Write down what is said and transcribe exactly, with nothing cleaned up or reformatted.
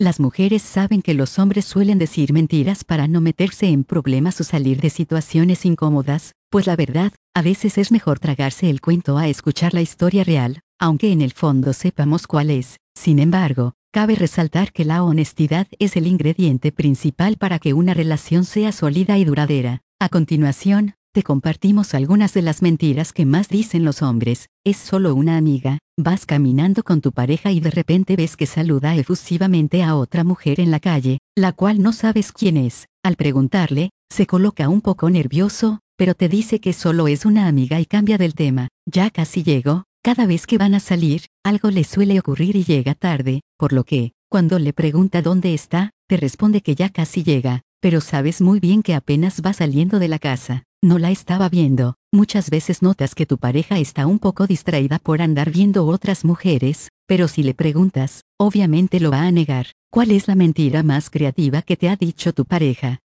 Las mujeres saben que los hombres suelen decir mentiras para no meterse en problemas o salir de situaciones incómodas, pues la verdad, a veces es mejor tragarse el cuento a escuchar la historia real, aunque en el fondo sepamos cuál es. Sin embargo, cabe resaltar que la honestidad es el ingrediente principal para que una relación sea sólida y duradera. A continuación, te compartimos algunas de las mentiras que más dicen los hombres. Es solo una amiga. Vas caminando con tu pareja y de repente ves que saluda efusivamente a otra mujer en la calle, la cual no sabes quién es. Al preguntarle, se coloca un poco nervioso, pero te dice que solo es una amiga y cambia del tema. Ya casi llego. Cada vez que van a salir, algo le suele ocurrir y llega tarde, por lo que, cuando le pregunta dónde está, te responde que ya casi llega, pero sabes muy bien que apenas va saliendo de la casa. No la estaba viendo. Muchas veces notas que tu pareja está un poco distraída por andar viendo otras mujeres, pero si le preguntas, obviamente lo va a negar. ¿Cuál es la mentira más creativa que te ha dicho tu pareja?